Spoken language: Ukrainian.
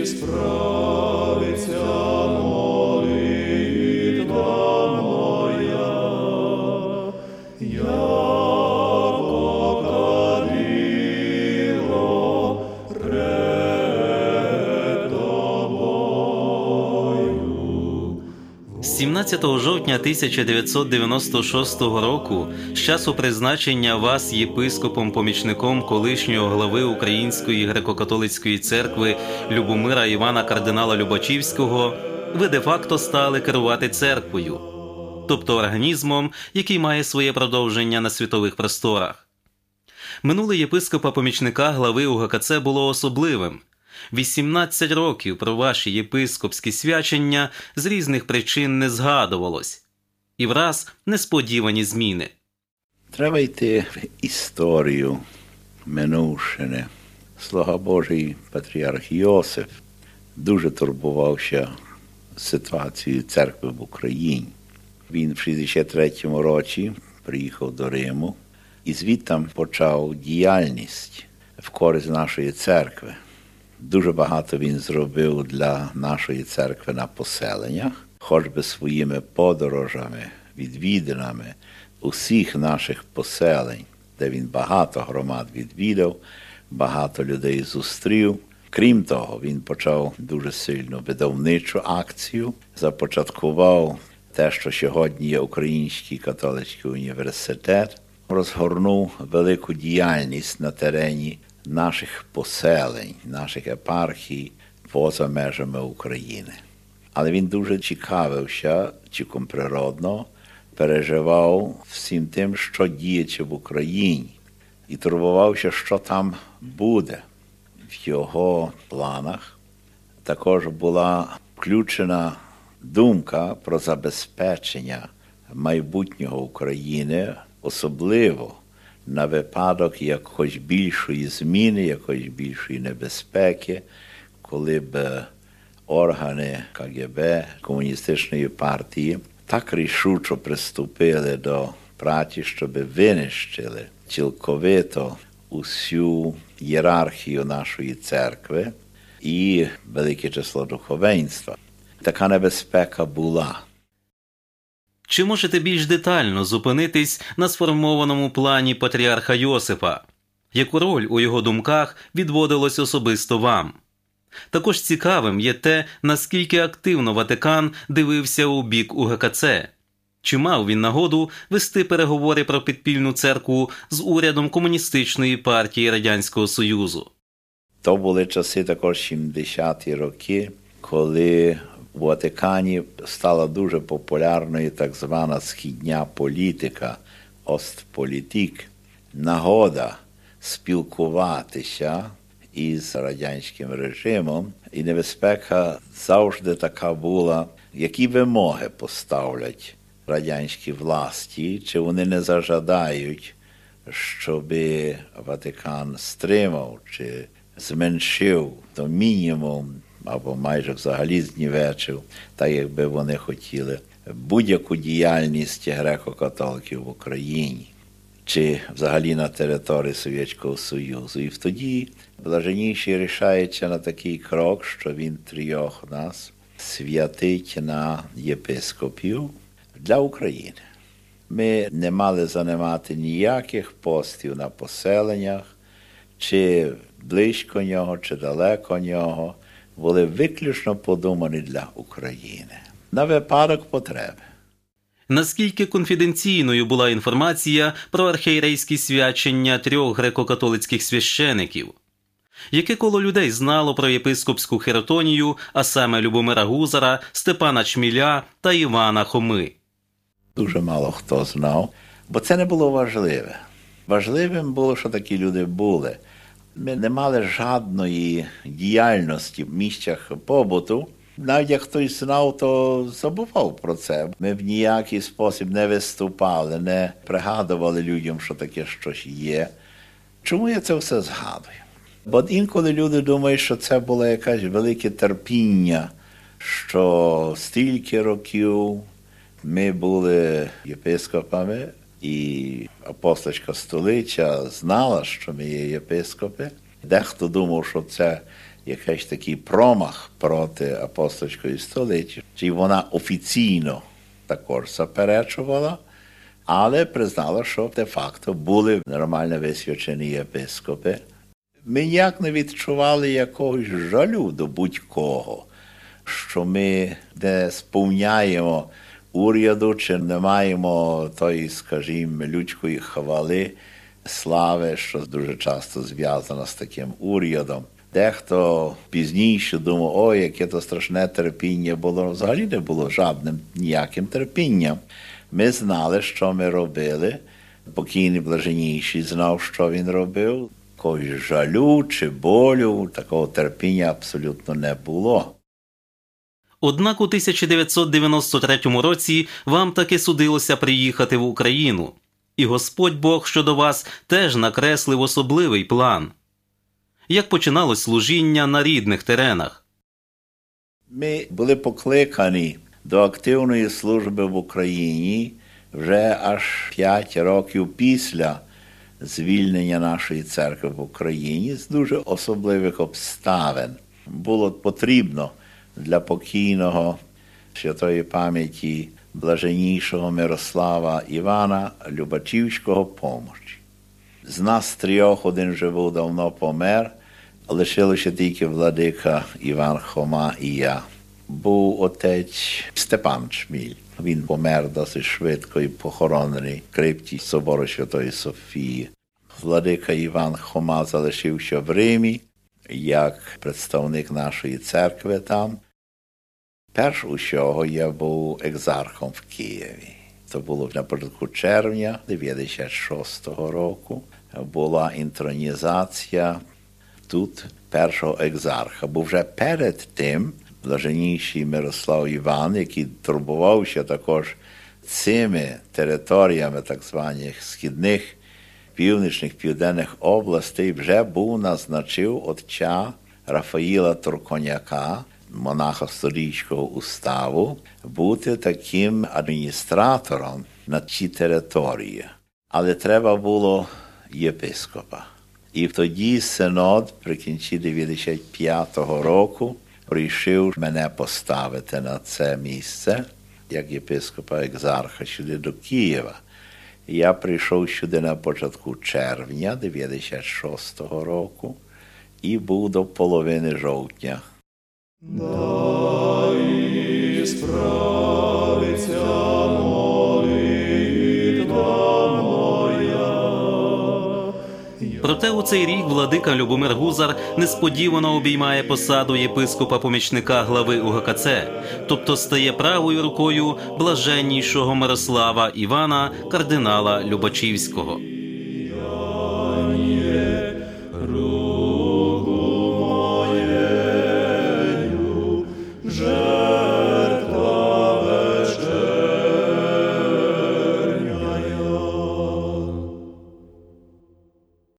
З 17 жовтня 1996 року, з часу призначення вас єпископом-помічником колишнього глави Української греко-католицької церкви Любомира Івана кардинала Любачівського, ви де-факто стали керувати церквою, тобто організмом, який має своє продовження на світових просторах. Минуле єпископа-помічника глави УГКЦ було особливим. 18 років про ваші єпископські свячення з різних причин не згадувалось. І враз несподівані зміни. Треба йти в історію минувшини. Слуга Божий патріарх Йосиф дуже турбувався ситуацією церкви в Україні. Він в 63-му році приїхав до Риму і звідтам почав діяльність в користь нашої церкви. Дуже багато він зробив для нашої церкви на поселеннях, хоч би своїми подорожами, відвідинами усіх наших поселень, де він багато громад відвідав, багато людей зустрів. Крім того, він почав дуже сильну видавничу акцію, започаткував те, що сьогодні є Український католицький університет, розгорнув велику діяльність на терені наших поселень, наших єпархій поза межами України. Але він дуже цікавився, цілком природно, переживав всім тим, що діється в Україні, і турбувався, що там буде. В його планах також була включена думка про забезпечення майбутнього України, особливо на випадок якоїсь більшої зміни, якоїсь більшої небезпеки, коли б органи КГБ, комуністичної партії, так рішучо приступили до праці, щоб винищили цілковито усю ієрархію нашої церкви і велике число духовенства. Така небезпека була. Чи можете більш детально зупинитись на сформованому плані патріарха Йосифа? Яку роль у його думках відводилось особисто вам? Також цікавим є те, наскільки активно Ватикан дивився у бік УГКЦ. Чи мав він нагоду вести переговори про підпільну церкву з урядом Комуністичної партії Радянського Союзу? То були часи також 70-ті роки, коли у Ватикані стала дуже популярною так звана східня політика, Остполітік, нагода спілкуватися із радянським режимом. І небезпека завжди така була, які вимоги поставлять радянські власті, чи вони не зажадають, щоб Ватикан стримав чи зменшив до мінімум, або майже взагалі знівечив, так якби вони хотіли, будь-яку діяльність греко-католиків в Україні, чи взагалі на території Совєтського Союзу. І тоді Блаженніший рішається на такий крок, що він трьох нас святить на єпископів для України. Ми не мали займати ніяких постів на поселеннях, чи близько нього, чи далеко нього, були виключно подумані для України. На випадок потреби. Наскільки конфіденційною була інформація про архієрейські свячення 3 греко-католицьких священиків? Яке коло людей знало про єпископську хіротонію, а саме Любомира Гузара, Степана Чміля та Івана Хоми? Дуже мало хто знав, бо це не було важливе. Важливим було, що такі люди були. Ми не мали жодної діяльності в місцях побуту. Навіть як хтось знав, то забував про це. Ми в ніякий спосіб не виступали, не пригадували людям, що таке щось є. Чому я це все згадую? Бо інколи люди думають, що це було якесь велике терпіння, що стільки років ми були єпископами, і апостольська столиця знала, що ми є єпископи. Дехто думав, що це якийсь такий промах проти апостольської столиці, чи вона офіційно також заперечувала, але признала, що де-факто були нормально висвячені єпископи. Ми ніяк не відчували якогось жалю до будь-кого, що ми не сповняємо уряду, чи не маємо тої, скажімо, людської хвали, слави, що дуже часто зв'язана з таким урядом. Дехто пізніше думав, ой, яке то страшне терпіння було. Взагалі не було жодним ніяким терпінням. Ми знали, що ми робили. Покійний блаженніший знав, що він робив. Якогось жалю чи болю, такого терпіння абсолютно не було. Однак у 1993 році вам таки судилося приїхати в Україну. І Господь Бог щодо вас теж накреслив особливий план. Як починалось служіння на рідних теренах? Ми були покликані до активної служби в Україні вже аж 5 років після звільнення нашої церкви в Україні з дуже особливих обставин. Було потрібно для покійного святої пам'яті блаженнішого Мирослава Івана Любачівського помочі. З нас 3 один вже був давно помер, лишилося тільки владика Іван Хома і я. Був отець Степан Шміль. Він помер досить швидко і похоронений в крипті собору Святої Софії. Владика Іван Хома залишився в Римі, як представник нашої церкви там. Перш усього я був екзархом в Києві. Це було на початку червня 96-го року. Була інтронізація тут першого екзарха. Бо вже перед тим блаженніший Мирослав Іван, який турбувався також цими територіями так званих східних, північних, південних областей, вже був назначив отця Рафаїла Турконяка, монаха Сторійського уставу, бути таким адміністратором на цій території. Але треба було єпископа. І тоді синод при кінці 95-го року прийшов мене поставити на це місце, як єпископа екзарха сюди до Києва. Я прийшов сюди на початку червня 96-го року і був до половини жовтня. Дай справиться молитва моя. Проте у цей рік владика Любомир Гузар несподівано обіймає посаду єпископа-помічника глави УГКЦ, тобто стає правою рукою блаженнішого Мирослава Івана, кардинала Любачівського.